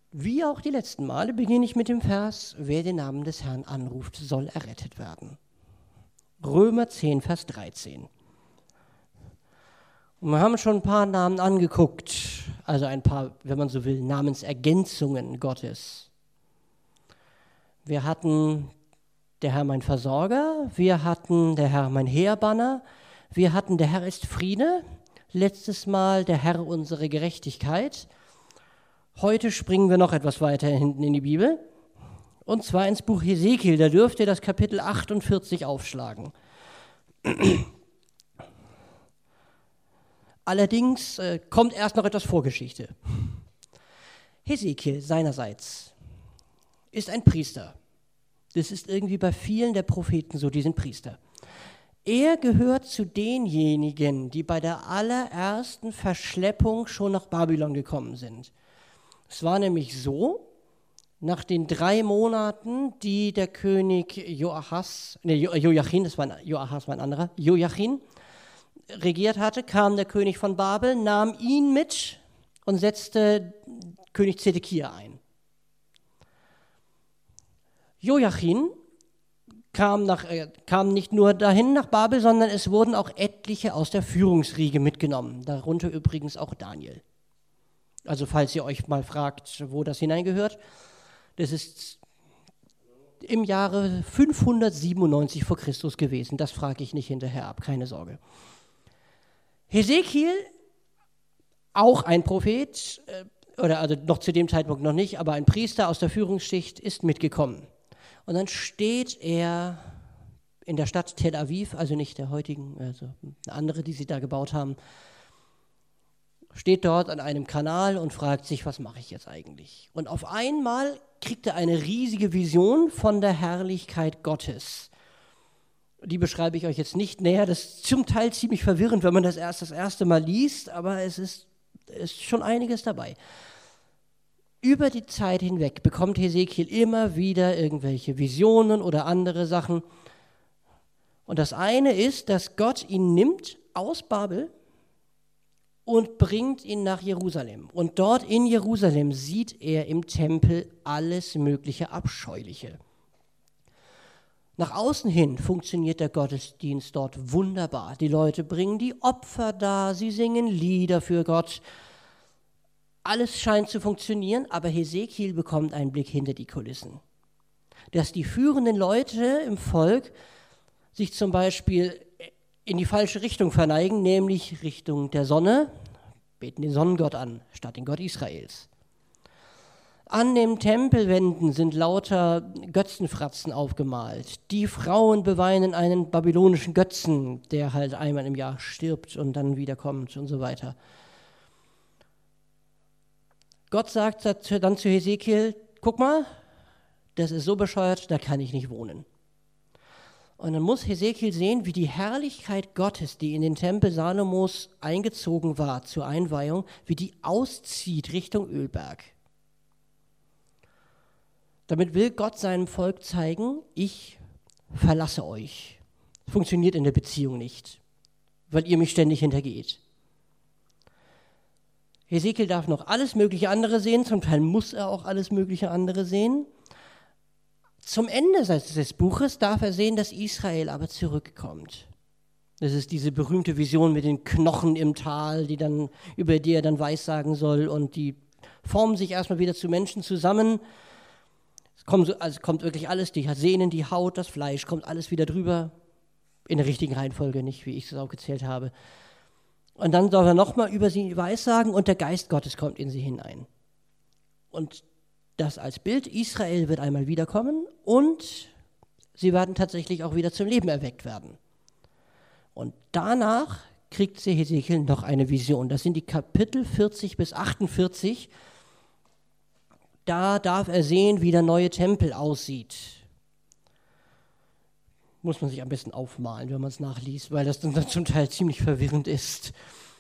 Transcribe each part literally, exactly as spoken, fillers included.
Wie auch die letzten Male beginne ich mit dem Vers, wer den Namen des Herrn anruft, soll errettet werden. Römer zehn, Vers dreizehn. Und wir haben schon ein paar Namen angeguckt, also ein paar, wenn man so will, Namensergänzungen Gottes. Wir hatten der Herr mein Versorger, wir hatten der Herr mein Heerbanner, wir hatten der Herr ist Friede, letztes Mal der Herr unsere Gerechtigkeit. Heute springen wir noch etwas weiter hinten in die Bibel, und zwar ins Buch Hesekiel, da dürft ihr das Kapitel achtundvierzig aufschlagen. Allerdings äh, kommt erst noch etwas Vorgeschichte. Hesekiel seinerseits ist ein Priester. Das ist irgendwie bei vielen der Propheten so, die sind Priester. Er gehört zu denjenigen, die bei der allerersten Verschleppung schon nach Babylon gekommen sind. Es war nämlich so, nach den drei Monaten, die der König Joachas, ne, jo, Joachim, das war ein, Joachas war ein anderer, Joachim regiert hatte, kam der König von Babel, nahm ihn mit und setzte König Zedekia ein. Joachim kam, nach, äh, kam nicht nur dahin nach Babel, sondern es wurden auch etliche aus der Führungsriege mitgenommen, darunter übrigens auch Daniel. Also falls ihr euch mal fragt, wo das hineingehört, das ist im Jahre fünfhundertsiebenundneunzig vor Christus gewesen. Das frage ich nicht hinterher ab, keine Sorge. Hesekiel, auch ein Prophet, äh, oder also noch zu dem Zeitpunkt noch nicht, aber ein Priester aus der Führungsschicht ist mitgekommen. Und dann steht er in der Stadt Tel Aviv, also nicht der heutigen, also eine andere, die sie da gebaut haben, steht dort an einem Kanal und fragt sich, was mache ich jetzt eigentlich? Und auf einmal kriegt er eine riesige Vision von der Herrlichkeit Gottes. Die beschreibe ich euch jetzt nicht näher, das ist zum Teil ziemlich verwirrend, wenn man das erst das erste Mal liest, aber es ist, ist schon einiges dabei. Über die Zeit hinweg bekommt Hesekiel immer wieder irgendwelche Visionen oder andere Sachen. Und das eine ist, dass Gott ihn nimmt aus Babel und bringt ihn nach Jerusalem. Und dort in Jerusalem sieht er im Tempel alles mögliche Abscheuliche. Nach außen hin funktioniert der Gottesdienst dort wunderbar. Die Leute bringen die Opfer dar, sie singen Lieder für Gott. Alles scheint zu funktionieren, aber Hesekiel bekommt einen Blick hinter die Kulissen. Dass die führenden Leute im Volk sich zum Beispiel in die falsche Richtung verneigen, nämlich Richtung der Sonne, beten den Sonnengott an, statt den Gott Israels. An den Tempelwänden sind lauter Götzenfratzen aufgemalt. Die Frauen beweinen einen babylonischen Götzen, der halt einmal im Jahr stirbt und dann wiederkommt und so weiter. Gott sagt dann zu Hesekiel, guck mal, das ist so bescheuert, da kann ich nicht wohnen. Und dann muss Hesekiel sehen, wie die Herrlichkeit Gottes, die in den Tempel Salomos eingezogen war zur Einweihung, wie die auszieht Richtung Ölberg. Damit will Gott seinem Volk zeigen, ich verlasse euch. Funktioniert in der Beziehung nicht, weil ihr mich ständig hintergeht. Hesekiel darf noch alles mögliche andere sehen, zum Teil muss er auch alles mögliche andere sehen. Zum Ende des Buches darf er sehen, dass Israel aber zurückkommt. Das ist diese berühmte Vision mit den Knochen im Tal, die dann, über die er dann weissagen soll, und die formen sich erstmal wieder zu Menschen zusammen. Es kommt, so, also kommt wirklich alles, die Sehnen, die Haut, das Fleisch, kommt alles wieder drüber, in der richtigen Reihenfolge, nicht wie ich es aufgezählt habe. Und dann soll er nochmal über sie weissagen und der Geist Gottes kommt in sie hinein. Und das als Bild, Israel wird einmal wiederkommen und sie werden tatsächlich auch wieder zum Leben erweckt werden. Und danach kriegt sie Hesekiel noch eine Vision. Das sind die Kapitel vierzig bis achtundvierzig. Da darf er sehen, wie der neue Tempel aussieht. Muss man sich am besten aufmalen, wenn man es nachliest, weil das dann zum Teil ziemlich verwirrend ist.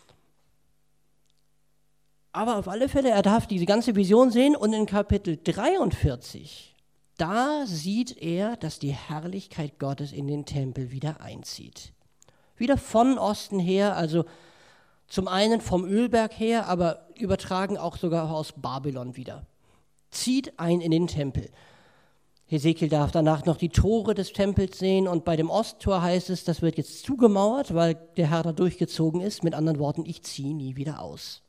Aber auf alle Fälle, er darf diese ganze Vision sehen und in Kapitel dreiundvierzig, da sieht er, dass die Herrlichkeit Gottes in den Tempel wieder einzieht. Wieder von Osten her, also zum einen vom Ölberg her, aber übertragen auch sogar aus Babylon wieder. zieht ein in den Tempel. Hesekiel darf danach noch die Tore des Tempels sehen und bei dem Osttor heißt es, das wird jetzt zugemauert, weil der Herr da durchgezogen ist. Mit anderen Worten, ich ziehe nie wieder aus.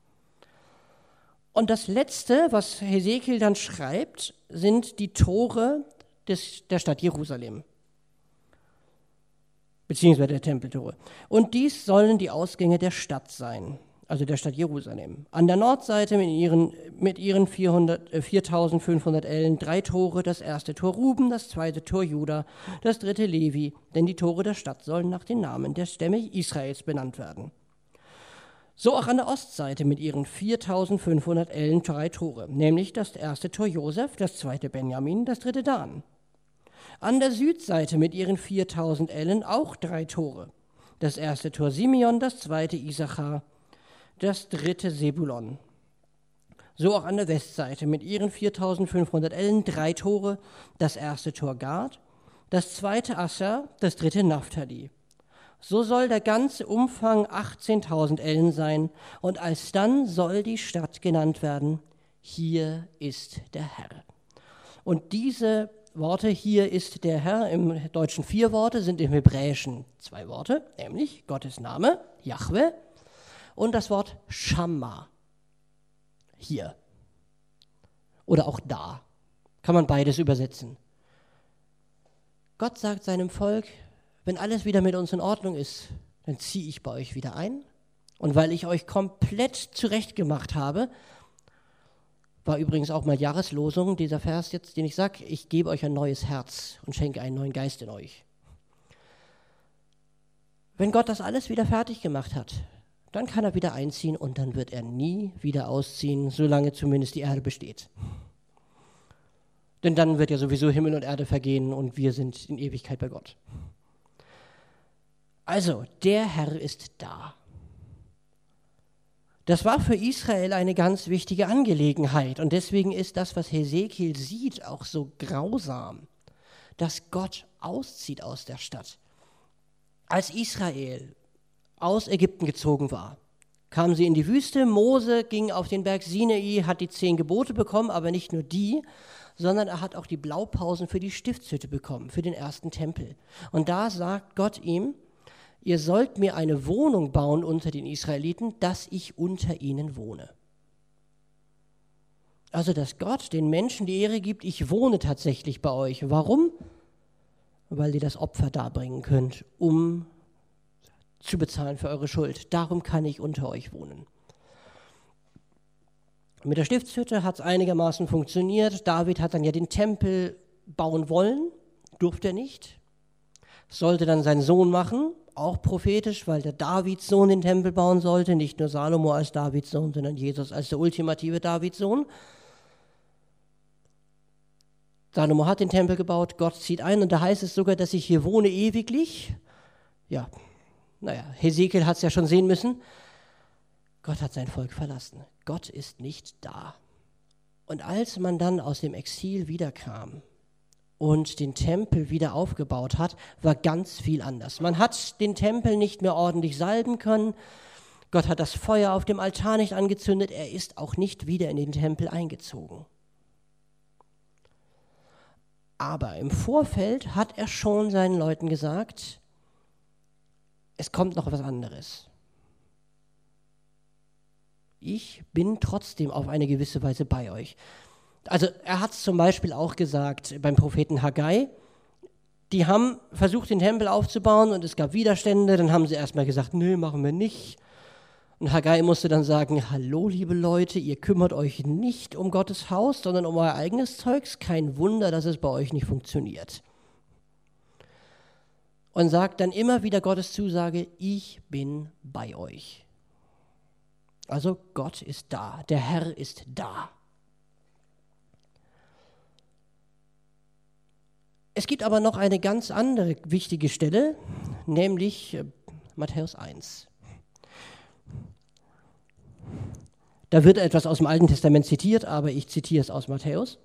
Und das Letzte, was Hesekiel dann schreibt, sind die Tore des, der Stadt Jerusalem, beziehungsweise der Tempeltore. Und dies sollen die Ausgänge der Stadt sein, also der Stadt Jerusalem. An der Nordseite mit ihren, mit ihren vierhundert, äh, viertausendfünfhundert Ellen drei Tore, das erste Tor Ruben, das zweite Tor Juda, das dritte Levi, denn die Tore der Stadt sollen nach den Namen der Stämme Israels benannt werden. So auch an der Ostseite mit ihren viertausendfünfhundert Ellen drei Tore, nämlich das erste Tor Josef, das zweite Benjamin, das dritte Dan. An der Südseite mit ihren viertausend Ellen auch drei Tore, das erste Tor Simeon, das zweite Issachar, das dritte Sebulon. So auch an der Westseite mit ihren viertausendfünfhundert Ellen drei Tore, das erste Tor Gad, das zweite Asser, das dritte Naphtali. So soll der ganze Umfang achtzehntausend Ellen sein und alsdann soll die Stadt genannt werden, hier ist der Herr. Und diese Worte, hier ist der Herr, im Deutschen vier Worte, sind im Hebräischen zwei Worte, nämlich Gottes Name, Jahwe, und das Wort Schamma, hier. Oder auch da, kann man beides übersetzen. Gott sagt seinem Volk, wenn alles wieder mit uns in Ordnung ist, dann ziehe ich bei euch wieder ein. Und weil ich euch komplett zurechtgemacht habe, war übrigens auch mal Jahreslosung, dieser Vers jetzt, den ich sage, ich gebe euch ein neues Herz und schenke einen neuen Geist in euch. Wenn Gott das alles wieder fertig gemacht hat, dann kann er wieder einziehen und dann wird er nie wieder ausziehen, solange zumindest die Erde besteht. Denn dann wird ja sowieso Himmel und Erde vergehen und wir sind in Ewigkeit bei Gott. Also, der Herr ist da. Das war für Israel eine ganz wichtige Angelegenheit und deswegen ist das, was Hesekiel sieht, auch so grausam, dass Gott auszieht aus der Stadt. Als Israel aus Ägypten gezogen war, kamen sie in die Wüste, Mose ging auf den Berg Sinai, hat die zehn Gebote bekommen, aber nicht nur die, sondern er hat auch die Blaupausen für die Stiftshütte bekommen, für den ersten Tempel. Und da sagt Gott ihm, ihr sollt mir eine Wohnung bauen unter den Israeliten, dass ich unter ihnen wohne. Also, dass Gott den Menschen die Ehre gibt, ich wohne tatsächlich bei euch. Warum? Weil ihr das Opfer darbringen könnt, um zu bezahlen für eure Schuld. Darum kann ich unter euch wohnen. Mit der Stiftshütte hat es einigermaßen funktioniert. David hat dann ja den Tempel bauen wollen, durfte er nicht. Sollte dann sein Sohn machen, auch prophetisch, weil der Davidssohn den Tempel bauen sollte, nicht nur Salomo als Davidssohn, sondern Jesus als der ultimative Davidssohn. Salomo hat den Tempel gebaut, Gott zieht ein und da heißt es sogar, dass ich hier wohne ewiglich. Ja, naja, Hesekiel hat es ja schon sehen müssen. Gott hat sein Volk verlassen. Gott ist nicht da. Und als man dann aus dem Exil wiederkam und den Tempel wieder aufgebaut hat, war ganz viel anders. Man hat den Tempel nicht mehr ordentlich salben können. Gott hat das Feuer auf dem Altar nicht angezündet. Er ist auch nicht wieder in den Tempel eingezogen. Aber im Vorfeld hat er schon seinen Leuten gesagt, es kommt noch was anderes. Ich bin trotzdem auf eine gewisse Weise bei euch. Also er hat es zum Beispiel auch gesagt beim Propheten Haggai. Die haben versucht, den Tempel aufzubauen und es gab Widerstände. Dann haben sie erstmal gesagt, nö, machen wir nicht. Und Haggai musste dann sagen, hallo liebe Leute, ihr kümmert euch nicht um Gottes Haus, sondern um euer eigenes Zeugs. Kein Wunder, dass es bei euch nicht funktioniert. Und sagt dann immer wieder Gottes Zusage, ich bin bei euch. Also Gott ist da, der Herr ist da. Es gibt aber noch eine ganz andere wichtige Stelle, nämlich Matthäus eins. Da wird etwas aus dem Alten Testament zitiert, aber ich zitiere es aus Matthäus.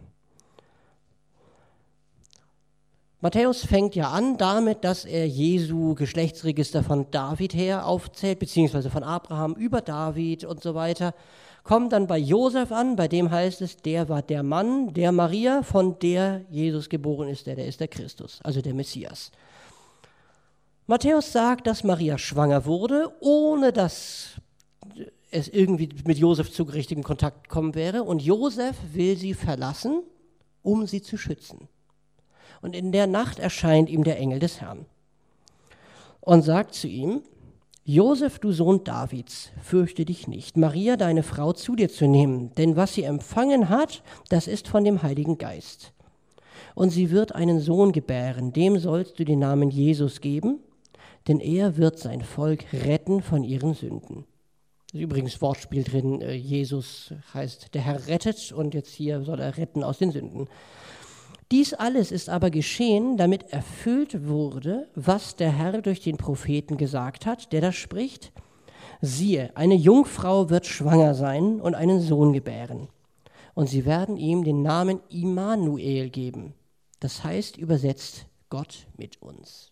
Matthäus fängt ja an damit, dass er Jesu Geschlechtsregister von David her aufzählt, beziehungsweise von Abraham über David und so weiter, kommt dann bei Josef an, bei dem heißt es, der war der Mann der Maria, von der Jesus geboren ist, der, der ist der Christus, also der Messias. Matthäus sagt, dass Maria schwanger wurde, ohne dass es irgendwie mit Josef zu richtigem Kontakt kommen wäre. Und Josef will sie verlassen, um sie zu schützen. Und in der Nacht erscheint ihm der Engel des Herrn und sagt zu ihm, Josef, du Sohn Davids, fürchte dich nicht, Maria, deine Frau, zu dir zu nehmen, denn was sie empfangen hat, das ist von dem Heiligen Geist. Und sie wird einen Sohn gebären, dem sollst du den Namen Jesus geben, denn er wird sein Volk retten von ihren Sünden. Das ist übrigens Wortspiel drin, Jesus heißt, der Herr rettet und jetzt hier soll er retten aus den Sünden. Dies alles ist aber geschehen, damit erfüllt wurde, was der Herr durch den Propheten gesagt hat, der da spricht, siehe, eine Jungfrau wird schwanger sein und einen Sohn gebären. Und sie werden ihm den Namen Immanuel geben. Das heißt übersetzt Gott mit uns.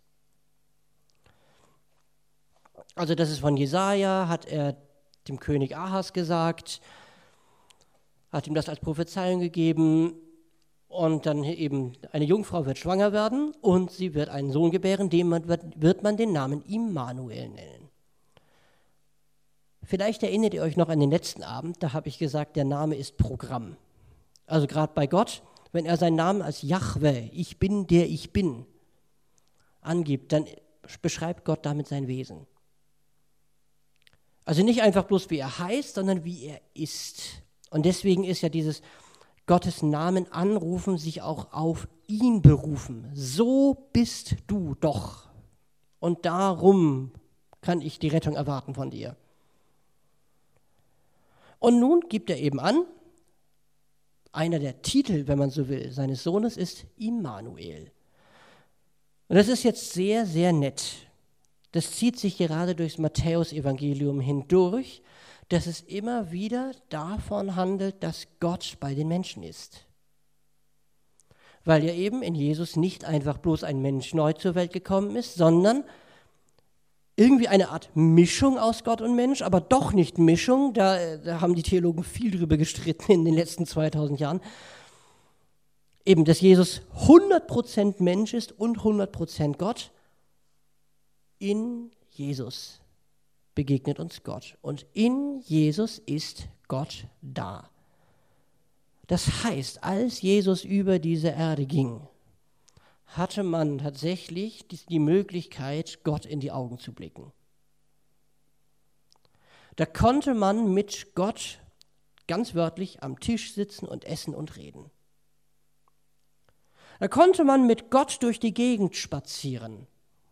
Also das ist von Jesaja, hat er dem König Ahas gesagt, hat ihm das als Prophezeiung gegeben und dann eben eine Jungfrau wird schwanger werden und sie wird einen Sohn gebären, dem man wird, wird man den Namen Immanuel nennen. Vielleicht erinnert ihr euch noch an den letzten Abend, da habe ich gesagt, der Name ist Programm. Also gerade bei Gott, wenn er seinen Namen als Jahwe, ich bin der ich bin, angibt, dann beschreibt Gott damit sein Wesen. Also nicht einfach bloß, wie er heißt, sondern wie er ist. Und deswegen ist ja dieses Gottes Namen anrufen, sich auch auf ihn berufen. So bist du doch. Und darum kann ich die Rettung erwarten von dir. Und nun gibt er eben an, einer der Titel, wenn man so will, seines Sohnes ist Immanuel. Und das ist jetzt sehr, sehr nett. Das zieht sich gerade durchs Matthäus-Evangelium hindurch, dass es immer wieder davon handelt, dass Gott bei den Menschen ist. Weil ja eben in Jesus nicht einfach bloß ein Mensch neu zur Welt gekommen ist, sondern irgendwie eine Art Mischung aus Gott und Mensch, aber doch nicht Mischung, da, da haben die Theologen viel drüber gestritten in den letzten zweitausend Jahren. Eben, dass Jesus hundert Prozent Mensch ist und hundert Prozent Gott. In Jesus begegnet uns Gott und in Jesus ist Gott da. Das heißt, als Jesus über diese Erde ging, hatte man tatsächlich die Möglichkeit, Gott in die Augen zu blicken. Da konnte man mit Gott ganz wörtlich am Tisch sitzen und essen und reden. Da konnte man mit Gott durch die Gegend spazieren.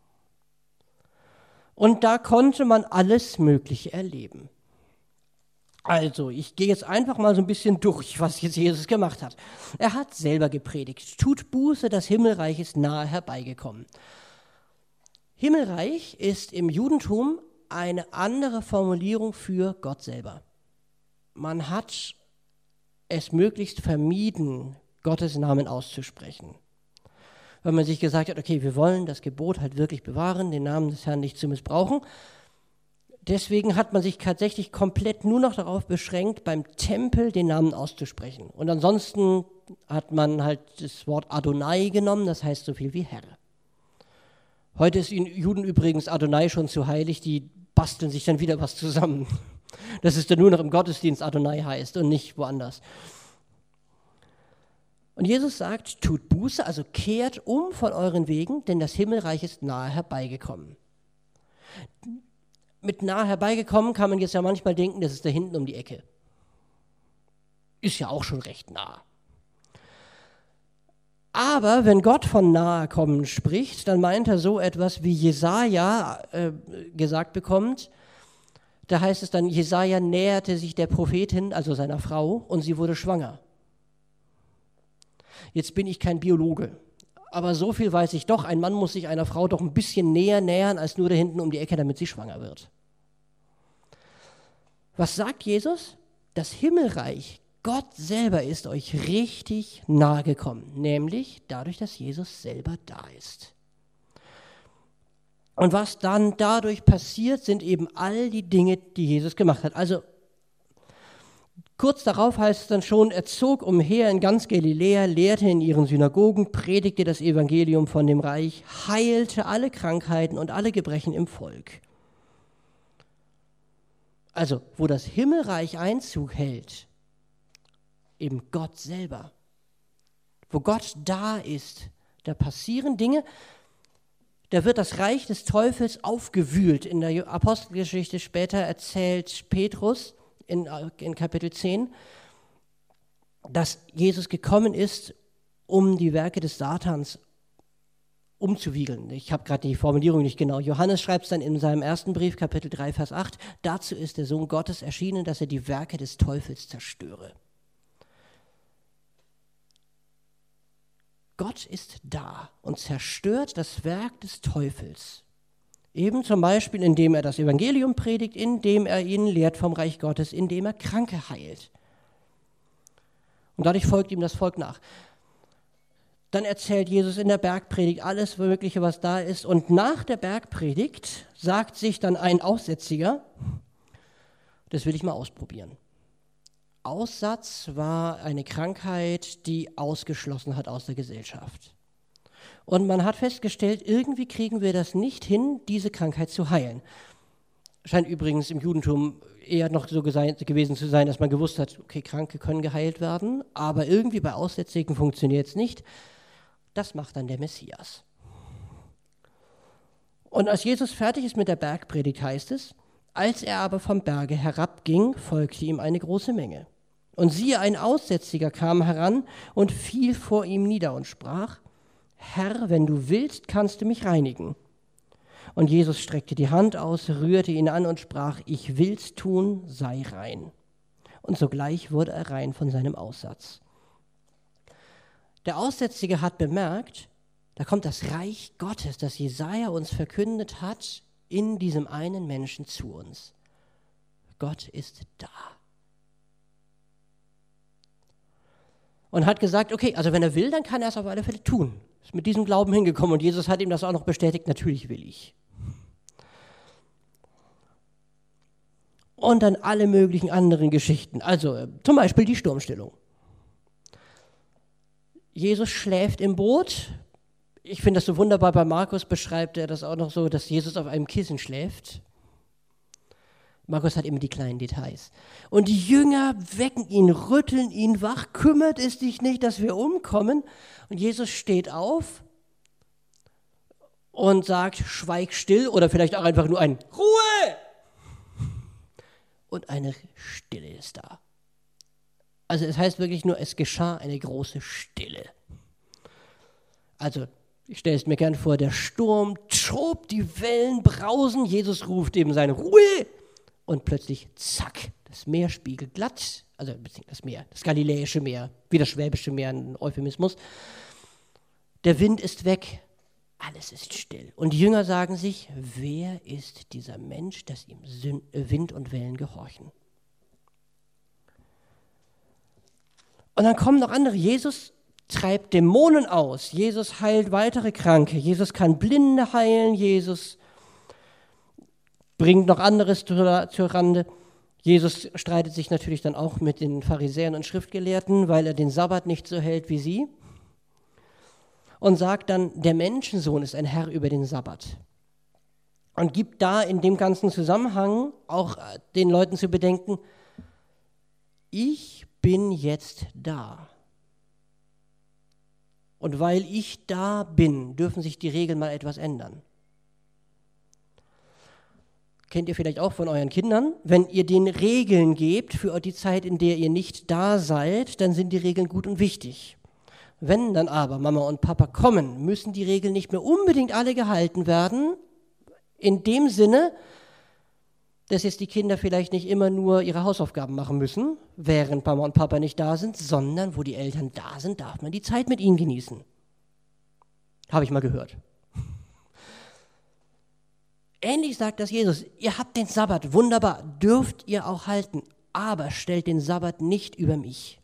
Und da konnte man alles Mögliche erleben. Also, ich gehe jetzt einfach mal so ein bisschen durch, was jetzt Jesus gemacht hat. Er hat selber gepredigt. Tut Buße, das Himmelreich ist nahe herbeigekommen. Himmelreich ist im Judentum eine andere Formulierung für Gott selber. Man hat es möglichst vermieden, Gottes Namen auszusprechen. Weil man sich gesagt hat, okay, wir wollen das Gebot halt wirklich bewahren, den Namen des Herrn nicht zu missbrauchen. Deswegen hat man sich tatsächlich komplett nur noch darauf beschränkt, beim Tempel den Namen auszusprechen. Und ansonsten hat man halt das Wort Adonai genommen, das heißt so viel wie Herr. Heute ist in Juden übrigens Adonai schon zu heilig, die basteln sich dann wieder was zusammen. Dass es dann nur noch im Gottesdienst Adonai heißt und nicht woanders. Und Jesus sagt, tut Buße, also kehrt um von euren Wegen, denn das Himmelreich ist nahe herbeigekommen. Mit nahe herbeigekommen kann man jetzt ja manchmal denken, das ist da hinten um die Ecke. Ist ja auch schon recht nah. Aber wenn Gott von nahe kommen spricht, dann meint er so etwas, wie Jesaja äh, gesagt bekommt. Da heißt es dann, Jesaja näherte sich der Prophetin, also seiner Frau, und sie wurde schwanger. Jetzt bin ich kein Biologe, aber so viel weiß ich doch, ein Mann muss sich einer Frau doch ein bisschen näher nähern, als nur da hinten um die Ecke, damit sie schwanger wird. Was sagt Jesus? Das Himmelreich, Gott selber ist euch richtig nahe gekommen, nämlich dadurch, dass Jesus selber da ist. Und was dann dadurch passiert, sind eben all die Dinge, die Jesus gemacht hat. Also Kurz darauf heißt es dann schon, er zog umher in ganz Galiläa, lehrte in ihren Synagogen, predigte das Evangelium von dem Reich, heilte alle Krankheiten und alle Gebrechen im Volk. Also, wo das Himmelreich Einzug hält, eben Gott selber, wo Gott da ist, da passieren Dinge, da wird das Reich des Teufels aufgewühlt. In der Apostelgeschichte später erzählt Petrus in, in Kapitel zehn, dass Jesus gekommen ist, um die Werke des Satans umzuwiegeln. Ich habe gerade die Formulierung nicht genau. Johannes schreibt es dann in seinem ersten Brief, Kapitel drei, Vers acht, dazu ist der Sohn Gottes erschienen, dass er die Werke des Teufels zerstöre. Gott ist da und zerstört das Werk des Teufels. Eben zum Beispiel, indem er das Evangelium predigt, indem er ihnen lehrt vom Reich Gottes, indem er Kranke heilt. Und dadurch folgt ihm das Volk nach. Dann erzählt Jesus in der Bergpredigt alles Mögliche, was da ist. Und nach der Bergpredigt sagt sich dann ein Aussätziger, das will ich mal ausprobieren. Aussatz war eine Krankheit, die ausgeschlossen hat aus der Gesellschaft. Und man hat festgestellt, irgendwie kriegen wir das nicht hin, diese Krankheit zu heilen. Scheint übrigens im Judentum eher noch so gewesen zu sein, dass man gewusst hat, okay, Kranke können geheilt werden, aber irgendwie bei Aussätzigen funktioniert es nicht. Das macht dann der Messias. Und als Jesus fertig ist mit der Bergpredigt, heißt es, als er aber vom Berge herabging, folgte ihm eine große Menge. Und siehe, ein Aussätziger kam heran und fiel vor ihm nieder und sprach, Herr, wenn du willst, kannst du mich reinigen. Und Jesus streckte die Hand aus, rührte ihn an und sprach, ich will's tun, sei rein. Und sogleich wurde er rein von seinem Aussatz. Der Aussätzige hat bemerkt, da kommt das Reich Gottes, das Jesaja uns verkündet hat, in diesem einen Menschen zu uns. Gott ist da. Und hat gesagt, okay, also wenn er will, dann kann er es auf alle Fälle tun. Ist mit diesem Glauben hingekommen und Jesus hat ihm das auch noch bestätigt, natürlich will ich. Und dann alle möglichen anderen Geschichten, also äh, zum Beispiel die Sturmstillung. Jesus schläft im Boot. Ich finde das so wunderbar, bei Markus beschreibt er das auch noch so, dass Jesus auf einem Kissen schläft. Markus hat immer die kleinen Details. Und die Jünger wecken ihn, rütteln ihn wach, kümmert es dich nicht, dass wir umkommen. Und Jesus steht auf und sagt, schweig still oder vielleicht auch einfach nur ein Ruhe. Und eine Stille ist da. Also es heißt wirklich nur, es geschah eine große Stille. Also ich stelle es mir gern vor, der Sturm tobt, die Wellen brausen, Jesus ruft eben seine Ruhe und plötzlich zack, das Meer spiegelt glatt, also das Meer, das Galiläische Meer, wie das Schwäbische Meer, ein Euphemismus. Der Wind ist weg, alles ist still. Und die Jünger sagen sich, wer ist dieser Mensch, dass ihm Wind und Wellen gehorchen? Und dann kommen noch andere. Jesus treibt Dämonen aus. Jesus heilt weitere Kranke. Jesus kann Blinde heilen. Jesus bringt noch anderes zur, zur Rande. Jesus streitet sich natürlich dann auch mit den Pharisäern und Schriftgelehrten, weil er den Sabbat nicht so hält wie sie. Und sagt dann, der Menschensohn ist ein Herr über den Sabbat. Und gibt da in dem ganzen Zusammenhang auch den Leuten zu bedenken, ich bin jetzt da. Und weil ich da bin, dürfen sich die Regeln mal etwas ändern. Kennt ihr vielleicht auch von euren Kindern? Wenn ihr denen Regeln gebt für die Zeit, in der ihr nicht da seid, dann sind die Regeln gut und wichtig. Wenn dann aber Mama und Papa kommen, müssen die Regeln nicht mehr unbedingt alle gehalten werden, in dem Sinne, dass jetzt die Kinder vielleicht nicht immer nur ihre Hausaufgaben machen müssen, während Mama und Papa nicht da sind, sondern wo die Eltern da sind, darf man die Zeit mit ihnen genießen. Habe ich mal gehört. Ähnlich sagt das Jesus, ihr habt den Sabbat, wunderbar, dürft ihr auch halten, aber stellt den Sabbat nicht über mich.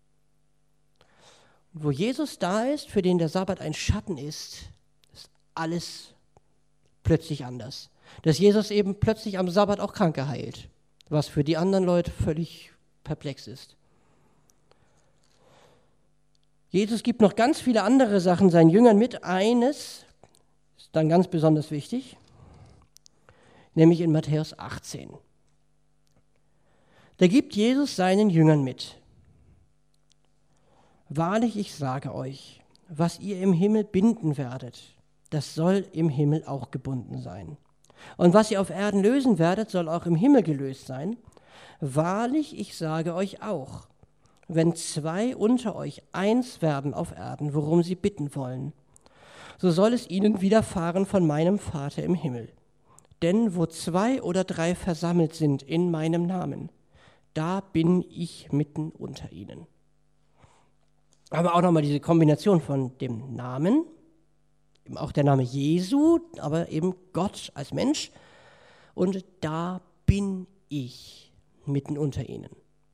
Wo Jesus da ist, für den der Sabbat ein Schatten ist, ist alles plötzlich anders. Dass Jesus eben plötzlich am Sabbat auch Kranke heilt, was für die anderen Leute völlig perplex ist. Jesus gibt noch ganz viele andere Sachen seinen Jüngern mit. Eines ist dann ganz besonders wichtig, nämlich in Matthäus achtzehn. Da gibt Jesus seinen Jüngern mit: Wahrlich, ich sage euch, was ihr im Himmel binden werdet, das soll im Himmel auch gebunden sein. Und was ihr auf Erden lösen werdet, soll auch im Himmel gelöst sein. Wahrlich, ich sage euch auch, wenn zwei unter euch eins werden auf Erden, worum sie bitten wollen, so soll es ihnen widerfahren von meinem Vater im Himmel. Denn wo zwei oder drei versammelt sind in meinem Namen, da bin ich mitten unter ihnen. Aber auch nochmal diese Kombination von dem Namen, eben auch der Name Jesu, aber eben Gott als Mensch, und da bin ich mitten unter ihnen.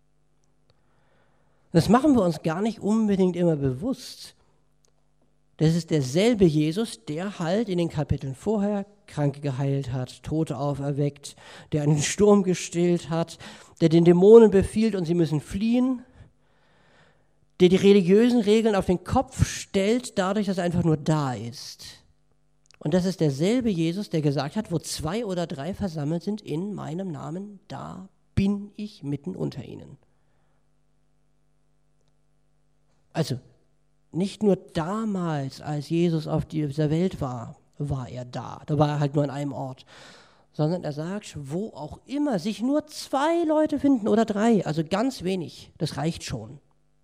Das machen wir uns gar nicht unbedingt immer bewusst. Das ist derselbe Jesus, der halt in den Kapiteln vorher Kranke geheilt hat, Tote auferweckt, der einen Sturm gestillt hat, der den Dämonen befiehlt und sie müssen fliehen, der die religiösen Regeln auf den Kopf stellt, dadurch, dass er einfach nur da ist. Und das ist derselbe Jesus, der gesagt hat, wo zwei oder drei versammelt sind in meinem Namen, da bin ich mitten unter ihnen. Also nicht nur damals, als Jesus auf dieser Welt war, war er da. Da war er halt nur an einem Ort. Sondern er sagt, wo auch immer sich nur zwei Leute finden oder drei, also ganz wenig, das reicht schon.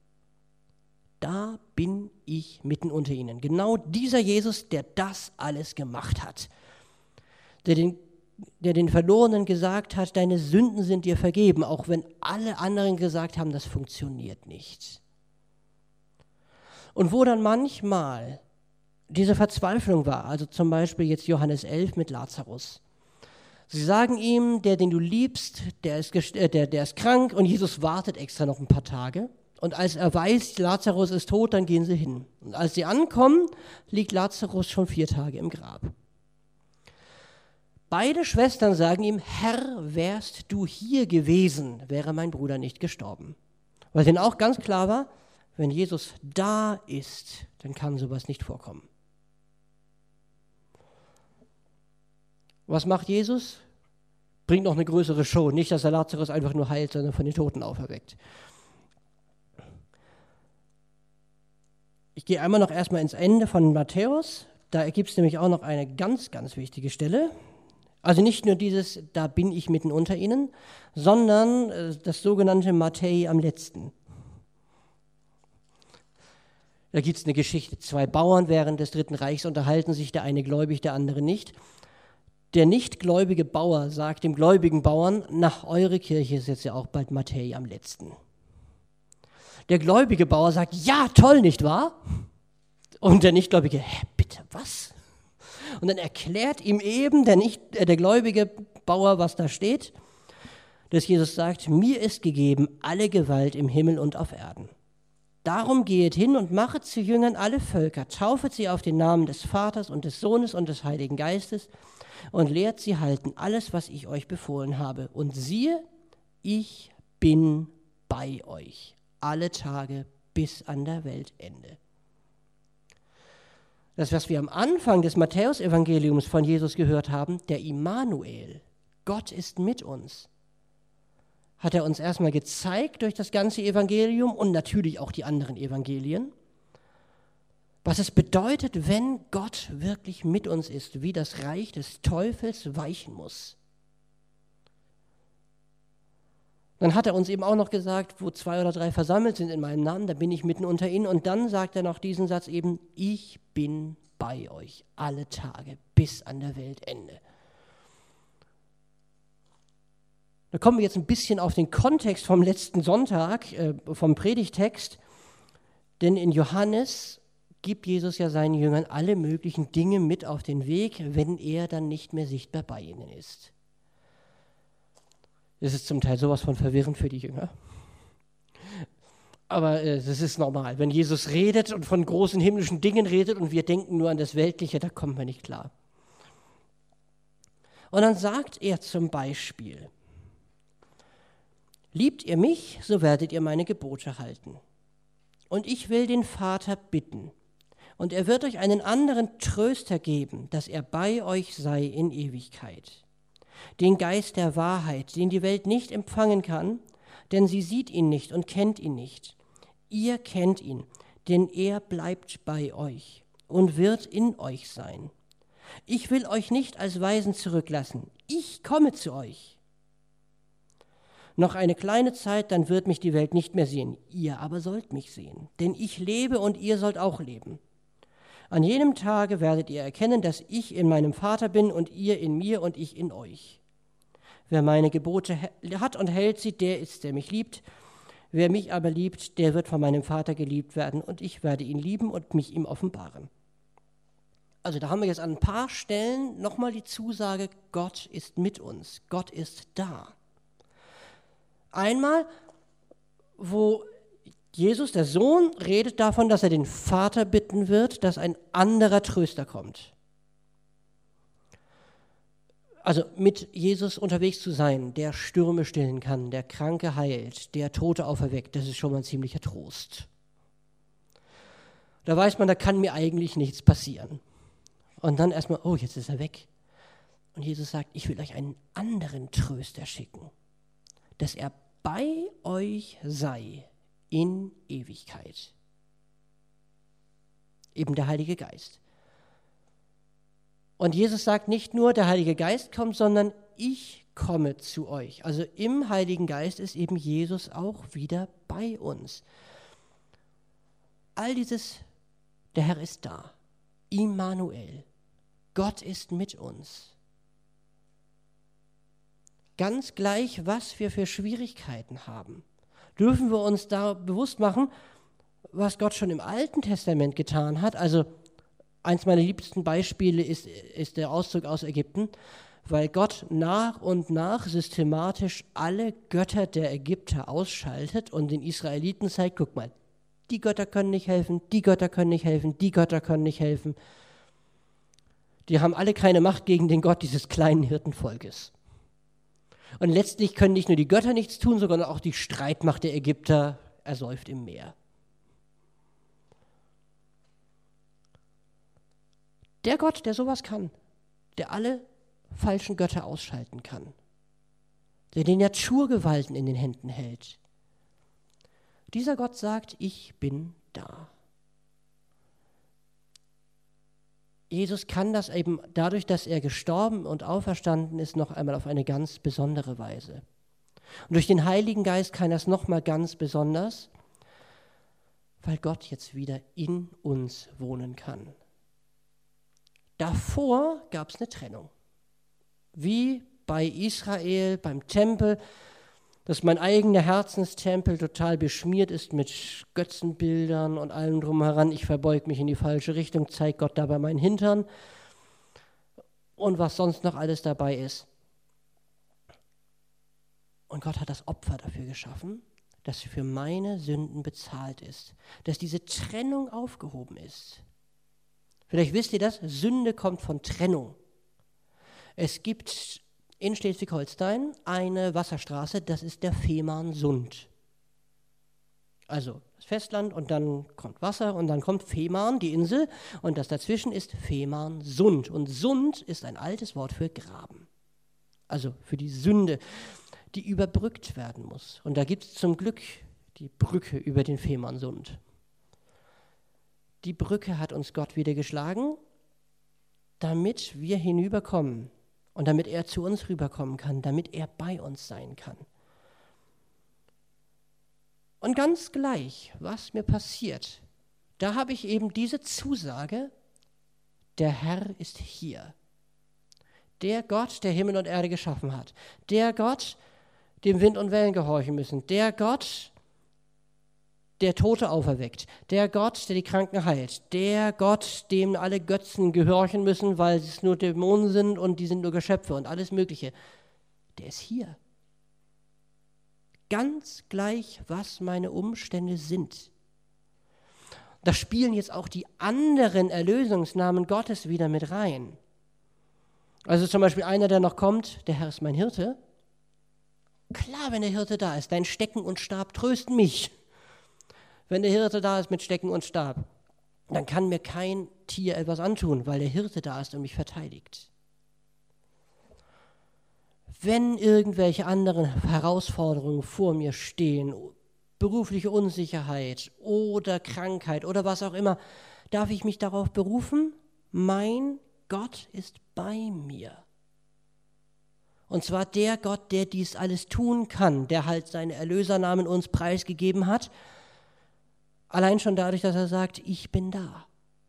Da bin ich mitten unter ihnen. Genau dieser Jesus, der das alles gemacht hat. Der den, der den Verlorenen gesagt hat, deine Sünden sind dir vergeben, auch wenn alle anderen gesagt haben, das funktioniert nicht. Und wo dann manchmal diese Verzweiflung war, also zum Beispiel jetzt Johannes elf mit Lazarus. Sie sagen ihm, der, den du liebst, der ist, der, der ist krank, und Jesus wartet extra noch ein paar Tage. Und als er weiß, Lazarus ist tot, dann gehen sie hin. Und als sie ankommen, liegt Lazarus schon vier Tage im Grab. Beide Schwestern sagen ihm, Herr, wärst du hier gewesen, wäre mein Bruder nicht gestorben. Weil denen auch ganz klar war, wenn Jesus da ist, dann kann sowas nicht vorkommen. Was macht Jesus? Bringt noch eine größere Show. Nicht, dass er Lazarus einfach nur heilt, sondern von den Toten auferweckt. Ich gehe einmal noch erstmal ins Ende von Matthäus. Da gibt es nämlich auch noch eine ganz, ganz wichtige Stelle. Also nicht nur dieses, da bin ich mitten unter ihnen, sondern das sogenannte Matthäi am letzten. Da gibt es eine Geschichte. Zwei Bauern während des Dritten Reichs unterhalten sich, der eine gläubig, der andere nicht. Der nichtgläubige Bauer sagt dem gläubigen Bauern, nach eure Kirche ist jetzt ja auch bald Matthäi am letzten. Der gläubige Bauer sagt, ja, toll, nicht wahr? Und der Nichtgläubige, hä, bitte, was? Und dann erklärt ihm eben der, nicht, äh, der gläubige Bauer, was da steht, dass Jesus sagt, mir ist gegeben alle Gewalt im Himmel und auf Erden. Darum gehet hin und machet zu Jüngern alle Völker, taufet sie auf den Namen des Vaters und des Sohnes und des Heiligen Geistes und lehrt sie halten alles, was ich euch befohlen habe. Und siehe, ich bin bei euch alle Tage bis an der Weltende. Das, was wir am Anfang des Matthäus-Evangeliums von Jesus gehört haben, der Immanuel, Gott ist mit uns, hat er uns erstmal gezeigt durch das ganze Evangelium und natürlich auch die anderen Evangelien, was es bedeutet, wenn Gott wirklich mit uns ist, wie das Reich des Teufels weichen muss. Dann hat er uns eben auch noch gesagt, wo zwei oder drei versammelt sind in meinem Namen, da bin ich mitten unter ihnen. Und dann sagt er noch diesen Satz eben, ich bin bei euch alle Tage bis an der Weltende. Da kommen wir jetzt ein bisschen auf den Kontext vom letzten Sonntag, äh, vom Predigtext. Denn in Johannes gibt Jesus ja seinen Jüngern alle möglichen Dinge mit auf den Weg, wenn er dann nicht mehr sichtbar bei ihnen ist. Das ist zum Teil sowas von verwirrend für die Jünger. Aber äh, das ist normal. Wenn Jesus redet und von großen himmlischen Dingen redet und wir denken nur an das Weltliche, da kommen wir nicht klar. Und dann sagt er zum Beispiel, Liebt ihr mich, so werdet ihr meine Gebote halten. Und ich will den Vater bitten, und er wird euch einen anderen Tröster geben, dass er bei euch sei in Ewigkeit. Den Geist der Wahrheit, den die Welt nicht empfangen kann, denn sie sieht ihn nicht und kennt ihn nicht. Ihr kennt ihn, denn er bleibt bei euch und wird in euch sein. Ich will euch nicht als Waisen zurücklassen. Ich komme zu euch. Noch eine kleine Zeit, dann wird mich die Welt nicht mehr sehen. Ihr aber sollt mich sehen, denn ich lebe und ihr sollt auch leben. An jenem Tage werdet ihr erkennen, dass ich in meinem Vater bin und ihr in mir und ich in euch. Wer meine Gebote hat und hält sie, der ist, der mich liebt. Wer mich aber liebt, der wird von meinem Vater geliebt werden und ich werde ihn lieben und mich ihm offenbaren. Also da haben wir jetzt an ein paar Stellen nochmal die Zusage, Gott ist mit uns, Gott ist da. Einmal, wo Jesus, der Sohn, redet davon, dass er den Vater bitten wird, dass ein anderer Tröster kommt. Also mit Jesus unterwegs zu sein, der Stürme stillen kann, der Kranke heilt, der Tote auferweckt, das ist schon mal ein ziemlicher Trost. Da weiß man, da kann mir eigentlich nichts passieren. Und dann erstmal, oh, jetzt ist er weg. Und Jesus sagt, ich will euch einen anderen Tröster schicken, dass er bei euch sei in Ewigkeit. Eben der Heilige Geist. Und Jesus sagt nicht nur, der Heilige Geist kommt, sondern ich komme zu euch. Also im Heiligen Geist ist eben Jesus auch wieder bei uns. All dieses, der Herr ist da. Immanuel. Gott ist mit uns. Ganz gleich, was wir für Schwierigkeiten haben, dürfen wir uns da bewusst machen, was Gott schon im Alten Testament getan hat. Also eins meiner liebsten Beispiele ist, ist der Auszug aus Ägypten, weil Gott nach und nach systematisch alle Götter der Ägypter ausschaltet und den Israeliten zeigt, guck mal, die Götter können nicht helfen, die Götter können nicht helfen, die Götter können nicht helfen. Die haben alle keine Macht gegen den Gott dieses kleinen Hirtenvolkes. Und letztlich können nicht nur die Götter nichts tun, sondern auch die Streitmacht der Ägypter ersäuft im Meer. Der Gott, der sowas kann, der alle falschen Götter ausschalten kann, der die Naturgewalten in den Händen hält, dieser Gott sagt, ich bin da. Jesus kann das eben dadurch, dass er gestorben und auferstanden ist, noch einmal auf eine ganz besondere Weise. Und durch den Heiligen Geist kann er es noch mal ganz besonders, weil Gott jetzt wieder in uns wohnen kann. Davor gab es eine Trennung. Wie bei Israel, beim Tempel, dass mein eigener Herzenstempel total beschmiert ist mit Götzenbildern und allem drum heran. Ich verbeug mich in die falsche Richtung, zeige Gott dabei meinen Hintern und was sonst noch alles dabei ist. Und Gott hat das Opfer dafür geschaffen, das für meine Sünden bezahlt ist, dass diese Trennung aufgehoben ist. Vielleicht wisst ihr das, Sünde kommt von Trennung. Es gibt in Schleswig-Holstein eine Wasserstraße, das ist der Fehmarnsund. Also das Festland und dann kommt Wasser und dann kommt Fehmarn, die Insel, und das dazwischen ist Fehmarnsund. Und Sund ist ein altes Wort für Graben, also für die Sünde, die überbrückt werden muss. Und da gibt es zum Glück die Brücke über den Fehmarnsund. Die Brücke hat uns Gott wieder geschlagen, damit wir hinüberkommen. Und damit er zu uns rüberkommen kann, damit er bei uns sein kann. Und ganz gleich, was mir passiert, da habe ich eben diese Zusage, der Herr ist hier. Der Gott, der Himmel und Erde geschaffen hat. Der Gott, dem Wind und Wellen gehorchen müssen. Der Gott, der Tote auferweckt, der Gott, der die Kranken heilt, der Gott, dem alle Götzen gehorchen müssen, weil es nur Dämonen sind und die sind nur Geschöpfe und alles Mögliche, der ist hier. Ganz gleich, was meine Umstände sind. Da spielen jetzt auch die anderen Erlösungsnamen Gottes wieder mit rein. Also zum Beispiel einer, der noch kommt, der Herr ist mein Hirte. Klar, wenn der Hirte da ist, dein Stecken und Stab trösten mich. Wenn der Hirte da ist mit Stecken und Stab, dann kann mir kein Tier etwas antun, weil der Hirte da ist und mich verteidigt. Wenn irgendwelche anderen Herausforderungen vor mir stehen, berufliche Unsicherheit oder Krankheit oder was auch immer, darf ich mich darauf berufen, mein Gott ist bei mir. Und zwar der Gott, der dies alles tun kann, der halt seine Erlösernamen uns preisgegeben hat, allein schon dadurch, dass er sagt, ich bin da.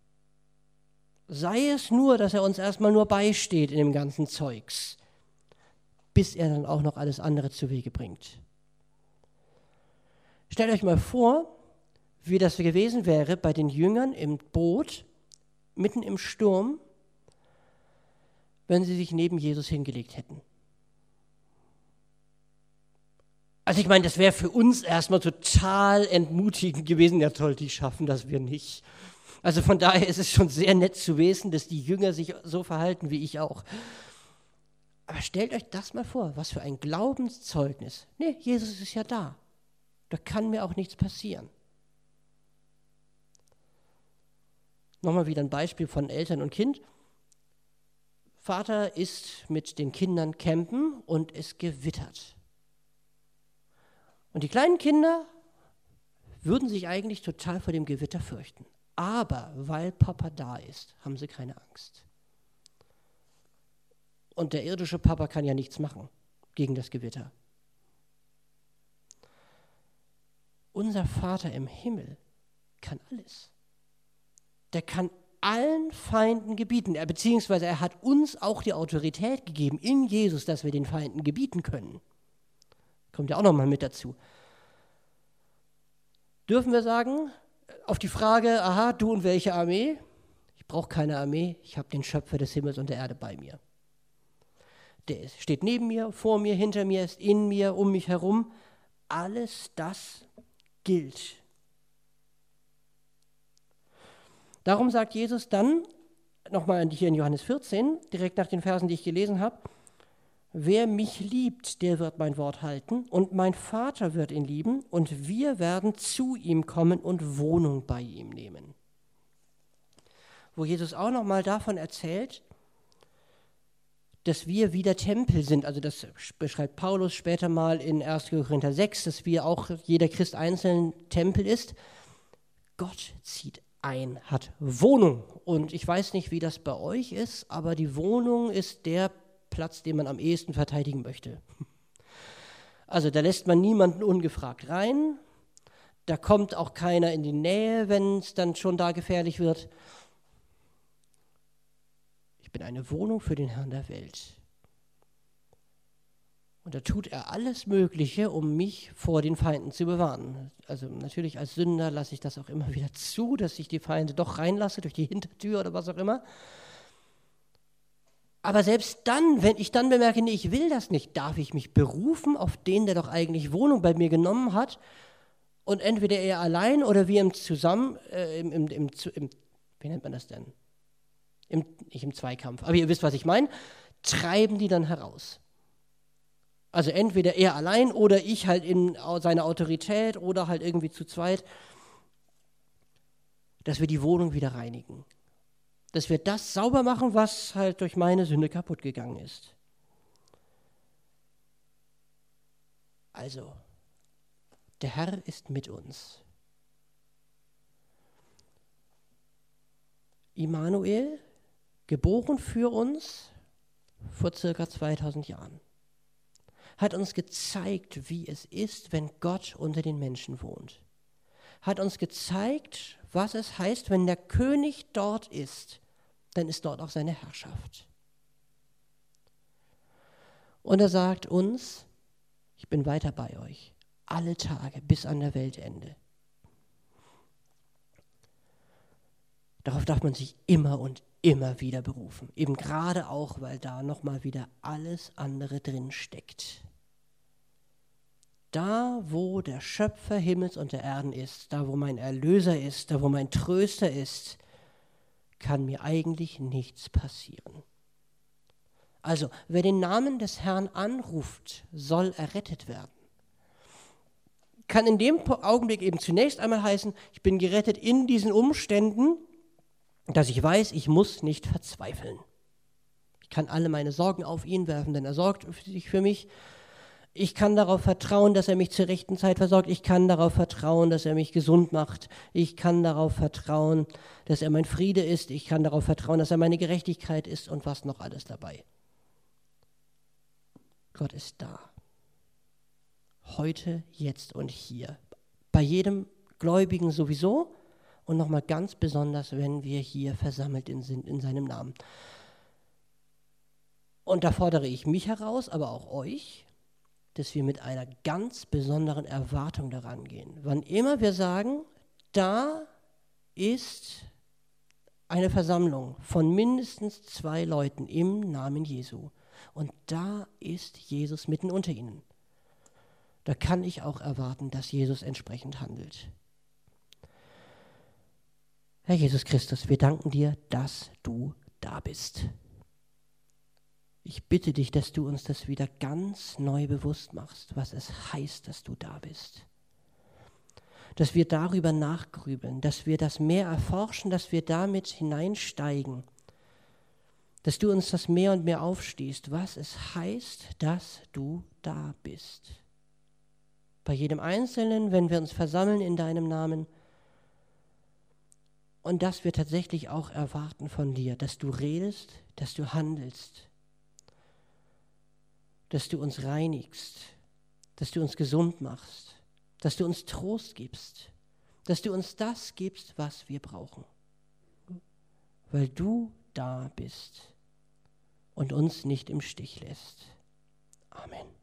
Sei es nur, dass er uns erstmal nur beisteht in dem ganzen Zeugs, bis er dann auch noch alles andere zu Wege bringt. Stellt euch mal vor, wie das gewesen wäre bei den Jüngern im Boot, mitten im Sturm, wenn sie sich neben Jesus hingelegt hätten. Also ich meine, das wäre für uns erstmal total entmutigend gewesen. Ja toll, die schaffen das, wir nicht. Also von daher ist es schon sehr nett zu wissen, dass die Jünger sich so verhalten wie ich auch. Aber stellt euch das mal vor, was für ein Glaubenszeugnis. Nee, Jesus ist ja da. Da kann mir auch nichts passieren. Nochmal wieder ein Beispiel von Eltern und Kind. Vater ist mit den Kindern campen und es gewittert. Und die kleinen Kinder würden sich eigentlich total vor dem Gewitter fürchten. Aber weil Papa da ist, haben sie keine Angst. Und der irdische Papa kann ja nichts machen gegen das Gewitter. Unser Vater im Himmel kann alles. Der kann allen Feinden gebieten, er, beziehungsweise er hat uns auch die Autorität gegeben in Jesus, dass wir den Feinden gebieten können. Kommt ja auch nochmal mit dazu. Dürfen wir sagen, auf die Frage, aha, du und welche Armee? Ich brauche keine Armee, ich habe den Schöpfer des Himmels und der Erde bei mir. Der ist, steht neben mir, vor mir, hinter mir, ist in mir, um mich herum. Alles das gilt. Darum sagt Jesus dann, nochmal hier in Johannes vierzehn, direkt nach den Versen, die ich gelesen habe, wer mich liebt, der wird mein Wort halten und mein Vater wird ihn lieben und wir werden zu ihm kommen und Wohnung bei ihm nehmen. Wo Jesus auch nochmal davon erzählt, dass wir wieder Tempel sind, also das beschreibt Paulus später mal in erster Korinther sechs, dass wir auch, jeder Christ einzeln Tempel ist. Gott zieht ein, hat Wohnung. Und ich weiß nicht, wie das bei euch ist, aber die Wohnung ist der Platz, den man am ehesten verteidigen möchte. Also da lässt man niemanden ungefragt rein, da kommt auch keiner in die Nähe, wenn es dann schon da gefährlich wird. Ich bin eine Wohnung für den Herrn der Welt. Und da tut er alles Mögliche, um mich vor den Feinden zu bewahren. Also natürlich als Sünder lasse ich das auch immer wieder zu, dass ich die Feinde doch reinlasse durch die Hintertür oder was auch immer. Aber selbst dann, wenn ich dann bemerke, nee, ich will das nicht, darf ich mich berufen auf den, der doch eigentlich Wohnung bei mir genommen hat und entweder er allein oder wir im Zusammen, äh, im, im, im, im, wie nennt man das denn? Im, nicht im Zweikampf, aber ihr wisst, was ich meine, treiben die dann heraus. Also entweder er allein oder ich halt in seiner Autorität oder halt irgendwie zu zweit, dass wir die Wohnung wieder reinigen. Dass wir das sauber machen, was halt durch meine Sünde kaputt gegangen ist. Also, der Herr ist mit uns. Immanuel, geboren für uns vor circa zweitausend Jahren, hat uns gezeigt, wie es ist, wenn Gott unter den Menschen wohnt. Hat uns gezeigt, was es heißt, wenn der König dort ist, dann ist dort auch seine Herrschaft. Und er sagt uns, ich bin weiter bei euch, alle Tage bis an der Weltende. Darauf darf man sich immer und immer wieder berufen. Eben gerade auch, weil da nochmal wieder alles andere drin steckt. Da, wo der Schöpfer Himmels und der Erden ist, da, wo mein Erlöser ist, da, wo mein Tröster ist, kann mir eigentlich nichts passieren. Also, wer den Namen des Herrn anruft, soll errettet werden. Kann in dem Augenblick eben zunächst einmal heißen, ich bin gerettet in diesen Umständen, dass ich weiß, ich muss nicht verzweifeln. Ich kann alle meine Sorgen auf ihn werfen, denn er sorgt sich für mich. Ich kann darauf vertrauen, dass er mich zur rechten Zeit versorgt. Ich kann darauf vertrauen, dass er mich gesund macht. Ich kann darauf vertrauen, dass er mein Friede ist. Ich kann darauf vertrauen, dass er meine Gerechtigkeit ist und was noch alles dabei. Gott ist da. Heute, jetzt und hier. Bei jedem Gläubigen sowieso und nochmal ganz besonders, wenn wir hier versammelt sind in seinem Namen. Und da fordere ich mich heraus, aber auch euch, dass wir mit einer ganz besonderen Erwartung daran gehen. Wann immer wir sagen, da ist eine Versammlung von mindestens zwei Leuten im Namen Jesu und da ist Jesus mitten unter ihnen, da kann ich auch erwarten, dass Jesus entsprechend handelt. Herr Jesus Christus, wir danken dir, dass du da bist. Ich bitte dich, dass du uns das wieder ganz neu bewusst machst, was es heißt, dass du da bist. Dass wir darüber nachgrübeln, dass wir das mehr erforschen, dass wir damit hineinsteigen. Dass du uns das mehr und mehr aufstehst, was es heißt, dass du da bist. Bei jedem Einzelnen, wenn wir uns versammeln in deinem Namen. Und dass wir tatsächlich auch erwarten von dir, dass du redest, dass du handelst. Dass du uns reinigst, dass du uns gesund machst, dass du uns Trost gibst, dass du uns das gibst, was wir brauchen, weil du da bist und uns nicht im Stich lässt. Amen.